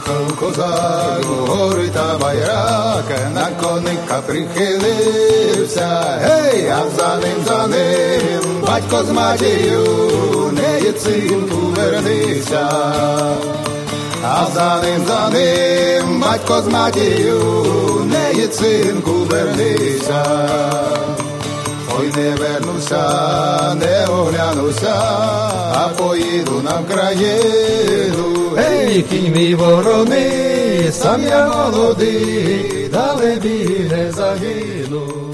козак, гори та байрак, на коника прихилився, гей, а за ним, батько з матір'ю, не є синку, вернися. А за ним, батько з матір'ю, не є синку, вернися. Ой, не вернуся, не оглянуся, а поїду на Вкраїну. Ей, кінь мій вороний, сам я молодий, далебі не загину.